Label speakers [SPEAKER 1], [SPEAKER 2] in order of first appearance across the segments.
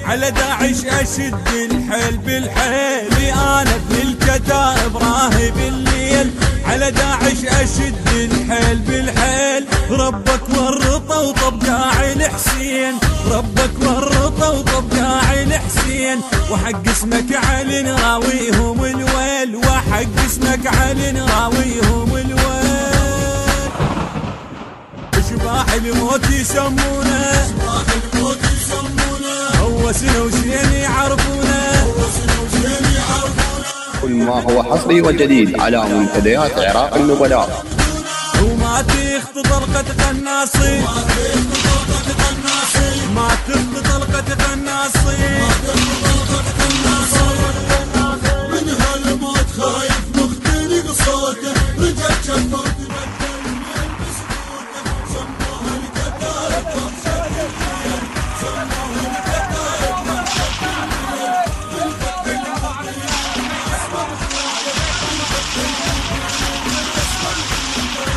[SPEAKER 1] على داعش اشد الحيل بالحيل، انا ابن الكتائب راهب الليل، على داعش اشد الحيل بالحيل. ربك ورطه وطب قاعي الحسين، ربك ورطه وطب قاعي الحسين، وحق اسمك علي نراويهم الويل، وحق اسمك علي نراويهم الويل. اشباح الموت يسمونه، اشباح الموت يسمونه، هوسنا وشين يعرفونه، هوسنا وشين يعرفونه.
[SPEAKER 2] كل ما هو حصري وجديد على منتديات عراق النبلاء.
[SPEAKER 1] وما تخت طلقة قناصي، ما تخت طلقة قناصي، من هالموت خايف مختنق صوته، رجع شفر تبدل يلبس كوته، سموه الكتائب وحشة الليل، سموه الكتائب وحشة الليل، بالفتح المبين اسمه بخوته، بالفتح المبين اسمه بخوته.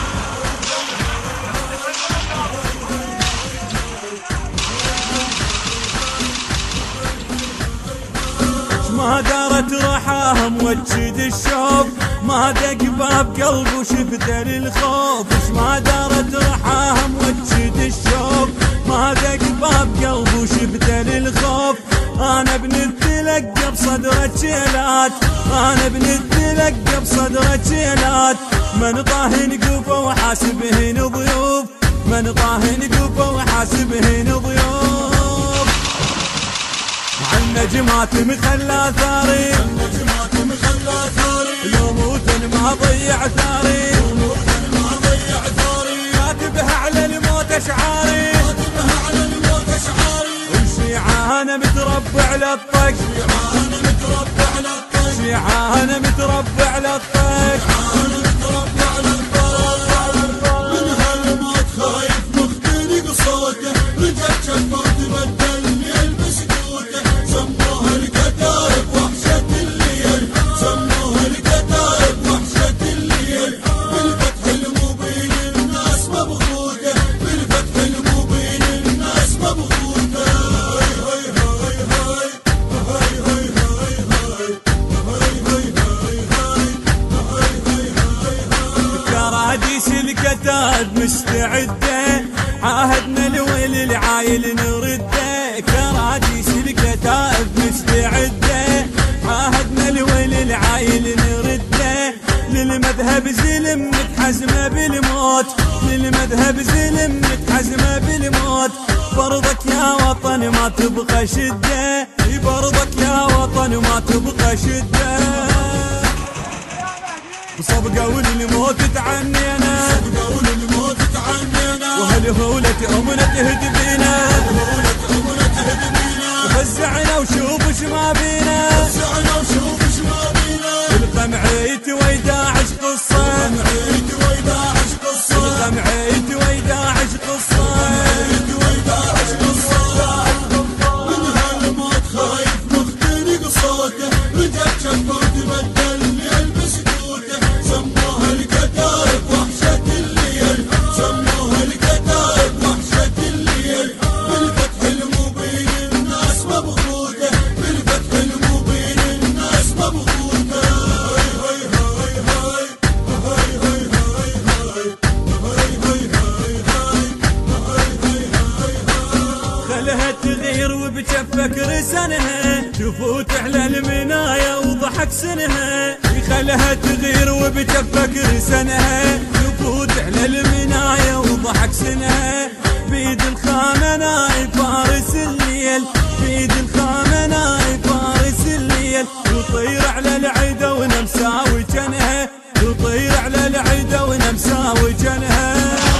[SPEAKER 1] ما دارت رحاها موجد الشوف، ما دق باب قلب وشفته للخوف، ما دارت رحاها موجد الشوف، ما دق باب قلب وشفته للخوف. انا ابن التلقى بصدرك شيلات، انا ابن التلقى بصدرك شيلات، من طاهن قوفه وحاسبهن ضيوف، من طاهن قوفه وحاسبهن ضيوف. النجمات مخلى ثاري، النجمات مخلى ثاري، لو موتن ما ضيع ثاري، لو موتن ما ضيع ثاري، كاتبها على الموت اشعاري، كاتبها على الموت اشعاري. والشيعة انا متربع على الطق، شيعة انا متربع على الطق، شيعة انا متربع على الطق، شيعة انا متربع على الطق. من هالموت خايف مختنق صوته، رجع شفر تبدل يلبس كوته، سموه الكتائب وحشة الليل، سموه الكتائب وحشة الليل، بالفتح المبين الناس مبغوته، بالفتح المبين الناس مبغوته. هاي هاي هاي هاي هاي هاي هاي هاي هاي هاي هاي. كراديس الكتائب مستعدة، عاهدنا الويل العايل نرده، كراديس الكتائب مستعدة، عاهدنا الويل العايل نرده. للمذهب زلم متحزمة بالموت، للمذهب زلم متحزمة بالموت. برضك يا وطن ما تبقى شدة، برضك يا وطن ما تبقى شدة. وصبقوا للموت تعنينا، صبقوا للموت تعنينا، وهالهولة أمنا تهدي بينا، وهالهولة أمنا تهدي بينا. وفزعنا وشوف اش ما بينا، فزعنا وشوف اش ما بينا. القمعيت ويداعش قصة، القمعيت ويداعش قصة، القمعيت ويداعش قصة، القمعيت ويداعش قصة. من هالموت خايف مختنق صوته، رجع شفر تبدل يلبس كوته، سموه الكتائب وحشة الليل، سموه الكتائب وحشة الليل، بالفتح المبين الناس مبغوته، بالفتح المبين الناس مبغوته. هاي هاي هاي هاي هاي هاي هاي هاي هاي هاي هاي هاي هاي هاي. خلها تغير وبجفك رسنها، تفوت على المنايا وضحك سنها، خلها تغير وبجفك رسنها، تفوت على المنايا وضحك سنها. بيد الخامة ناي فارس الليل، بيد الخامة ناي فارس الليل، تطير على العيدة ونمساوي جنها، تطير على العيدة ونمساوي جنها.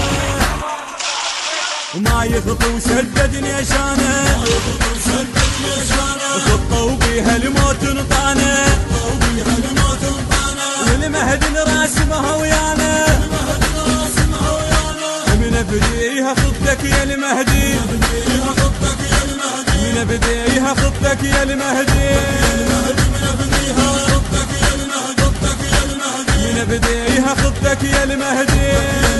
[SPEAKER 1] وما يخطو وشدد نيشانه، ما يخطو وشدد نيشانه، خطوا بيها الموت نطانه، خطوا بيها الموت نطانه. والمهد راسمها ويانا، المهد راسمها ويانا. من بديها خطك يا المهدي، من بديها خطك يا المهدي، من بديها خطك يا المهدي، من بديها خطك يا المهدي، من بديها خطك يا المهدي.